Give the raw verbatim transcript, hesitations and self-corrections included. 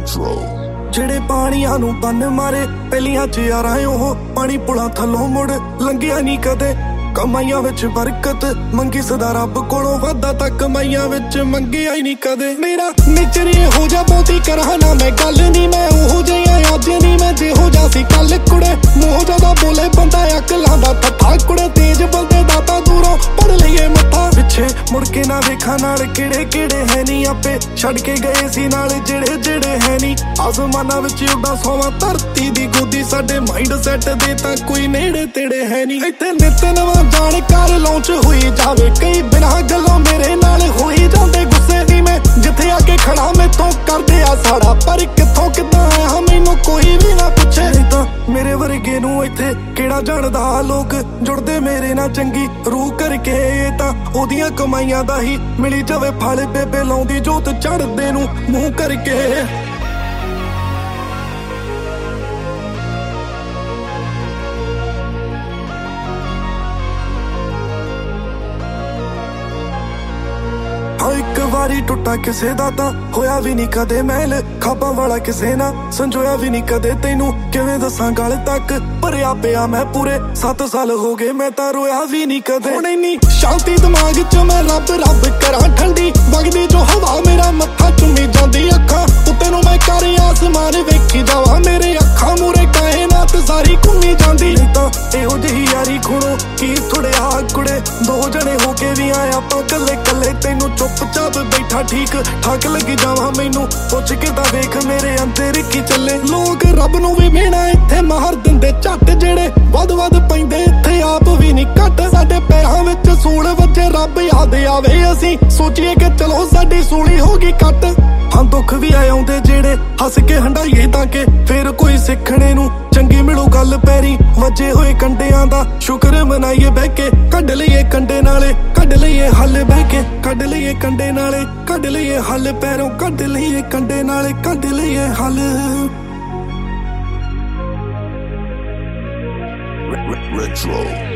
Retro ਜਿਹੜੇ ਪਾਣੀਆਂ ਨੂੰ ਬੰਨ ਮਾਰੇ ਪਹਿਲੀਆਂ ਚ ਯਾਰਾਂ ਉਹ ਪਾਣੀ ਪੁਲਾਂ ਥੱਲੋਂ ਮੁੜ ਲੰਘਿਆ ਨਹੀਂ ਕਦੇ। ਕਮਾਈਆਂ ਵਿੱਚ ਬਰਕਤ ਮੰਗੀ ਸਦਾ ਰੱਬ ਕੋਲੋਂ, ਵਾਧਾ ਤਾਂ ਕਮਾਈਆਂ ਵਿੱਚ ਮੰਗਿਆ ਹੀ ਨਹੀਂ ਕਦੇ। ਮੇਰਾ ਨੇਚਰ ਇਹੋ ਜਿਹਾ ਬਹੁਤੀ ਕਰਾਂ ਨਾ ਮੈਂ ਗੱਲ ਨੀ, ਮੈਂ ਉਹੋ ਜਿਹਾ ਅੱਜ ਨੀ ਮੈਂ ਜਿਹੋ ਜਿਹਾ ਸੀ ਕੱਲ। ਕੁੜੇ ਮੂੰਹ ਜਿਆਦਾ ਬੋਲੇ ਬੰਦਾ ਅਕਲਾਂ ਦਾ ਥੱਥਾ, ਕੁੜੇ ਤੇਜ ਬੰਦੇ ਦਾ ਤਾਂ ਦੂਰੋਂ ਪੜ ਲਈਏ ਮੱਥਾ। ਪਿੱਛੇ ਮੁੜ ਕੇ ਨਾ ਵੇਖਾਂ ਨਾਲ ਕਿਹੜੇ ਕਿਹੜੇ ਹੈ ਨੀ, ਆਪੇ ਛੱਡ ਕੇ ਗਏ ਸੀ ਨਾਲ ਜਿਹੜੇ ਜਿਹੜੇ ਹੈ ਨੀ। ਆਸਮਾਨਾਂ ਵਿੱਚ ਉੱਡਾਂ ਸੋਵਾਂ ਧਰਤੀ ਦੀ ਗੋਦੀ, ਸਾਡੇ ਮਾਈਂਡ ਸੈਟ ਦੇ ਤਾਂ ਕੋਈ ਨੇੜੇ ਤੇੜੇ ਹੈ ਨੀ। ਇੱਥੇ ਨਿਤ ਨਵਾਂ ਜਾਣਕਾਰ ਲਾਂਚ ਹੋਈ ਜਾਵੇ, ਕਈ ਬਿਨਾਂ ਗੱਲੋਂ ਮੇਰੇ ਨਾਲ ਹੋਈ ਜਾਂਦੇ ਗੁੱਸੇ ਦੀ। ਮੈਂ ਜਿੱਥੇ ਆ ਕੇ ਖੜਾ ਮੈਥੋਂ ਕਰਦੇ ਆ ਸਾੜਾ, ਪਰ ਕਿੱਥੋਂ ਕਿੱਦਾਂ ਆਇਆ ਮੈਨੂੰ ਕੋਈ ਵੀ ਨਾ ਪੁੱਛੇ। ਨਹੀਂ ਤਾਂ ਮੇਰੇ ਵਰਗੇ ਨੂੰ ਇੱਥੇ ਕਿਹੜਾ ਜਾਣਦਾ, ਲੋਕ ਜੁੜਦੇ ਮੇਰੇ ਨਾਲ ਚੰਗੀ ਰੂਹ ਕਰਕੇ। ਇਹ ਤਾਂ ਉਹਦੀਆਂ ਕਮਾਈਆਂ ਦਾ ਹੀ ਮਿਲੀ ਜਾਵੇ ਫਲ, ਬੇਬੇ ਲਾਉਂਦੀ ਜੋਤ ਚੜ੍ਹਦੇ ਨੂੰ ਮੂੰਹ ਕਰਕੇ। ਇੱਕ ਵਾਰੀ ਟੁੱਟਾ ਕਿਸੇ ਦਾ ਤਾਂ ਹੋਇਆ ਵੀ ਨਹੀਂ ਕਦੇ ਮੈਲ, ਖਾਬਾਂ ਵਾਲਾ ਕਿਸੇ ਨਾ ਸੰਜੋਇਆ ਵੀ ਨਹੀਂ ਕਦੇ। ਤੈਨੂੰ ਕਿਵੇਂ ਦੱਸਾਂ ਗੱਲ ਤੱਕ ਭਰਿਆ ਪਿਆ ਮੈਂ ਪੂਰੇ ਸੱਤ ਸਾਲ ਹੋ ਗਏ, ਮੈਂ ਤਾਂ ਰੋਇਆ ਵੀ ਨਹੀਂ ਕਦੇ। ਹੁਣ ਇੰਨੀ ਸ਼ਾਂਤੀ ਦਿਮਾਗ ਚ ਮੈਂ ਰੱਬ ਰੱਬ ਕਰਾਂ, ਠੰਡੀ ਵਗਦੀ ਜੋ ਹਵਾ ਮੇਰਾ ਮੱਥਾ ਚੁੰਮੀ ਜਾਂਦੀ। ਅੱਖਾਂ ਉੱਤੇ ਨੂੰ ਮੈਂ ਕਰ ਆਸਮਾਨ ਵੇਖੀ ਜਾਵਾਂ, ਮੇਰੇ ਅੱਖਾਂ ਮੂਰੇ ਕਾਇਨਾਤ ਸਾਰੀ ਘੁੰਮੀ ਜਾਂਦੀ। ਨਹੀਂ ਤਾਂ ਇਹੋ ਜਿਹੀ ਯਾਰੀ ਖੁਣੋ ਕੀ ਥੋੜਿਆ ਕੁੜੇ, ਦੋ ਜਣੇ ਹੋ ਕੇ ਵੀ ਆਏ ਆਪਾਂ ਕੱਲੇ ਕੱਲੇ। ਤੈਨੂੰ ਚੁੱਪ ਚਾਪ ਬੈਠਾ ਠੀਕ ਠਾਕ ਲੱਗੀ ਜਾਵਾਂ, ਮੈਨੂੰ ਪੁੱਛ ਕੇ ਤਾਂ ਵੇਖ ਮੇਰੇ ਅੰਦਰ ਕੀ ਚੱਲੇ। ਲੋਕ ਰੱਬ ਨੂੰ ਵੀ ਮਿਹਣਾ ਇੱਥੇ ਮਾਰ ਦਿੰਦੇ ਝੱਟ, ਜਿਹੜੇ ਵੱਧ ਵੱਧ ਪੈਂਦੇ ਇੱਥੇ ਆਪ ਵੀ ਨਹੀਂ ਘੱਟ। ਸਾਡੇ ਪੈਰਾਂ ਵਿੱਚ ਸੂਲ ਵੱਜੇ ਰੱਬ ਯਾਦ ਆਵੇ, ਅਸੀਂ ਸੋਚੀਏ ਕਿ ਚਲੋ ਸਾਡੀ ਸੂਲੀ ਹੋ ਗਈ ਕੱਟ। ਹਾਂ ਦੁੱਖ ਵੀ ਆਏ ਆਉਂਦੇ ਜਿਹੜੇ ਹੱਸ ਕੇ ਹੰਡਾਈਏ ਤਾਂ ਕਿ ਫੇਰ ਕੋਈ ਸਿੱਖਣੇ ਨੂੰ ਚੰਗੀ ਮਿਲੂ ਗੱਲ। ਪੈਰੀ ਵੱਜੇ ਹੋਏ ਕੰਡਿਆਂ ਦਾ ਸ਼ੁਕਰ ਮਨਾਈਏ ਬਹਿ ਕੇ, ਕੱਢ ਲਈਏ ਕੰਡੇ ਨਾਲੇ ਕੱਢ ਲਈਏ ਹੱਲ ਬਹਿ ਕੇ। ਕੱਢ ਲਈਏ ਕੰਡੇ ਨਾਲੇ ਕੱਢ ਲਈਏ ਹੱਲ, ਪੈਰੋਂ ਕੱਢ ਲਈਏ ਕੰਡੇ ਨਾਲੇ ਕੱਢ ਲਈਏ ਹੱਲ। Retro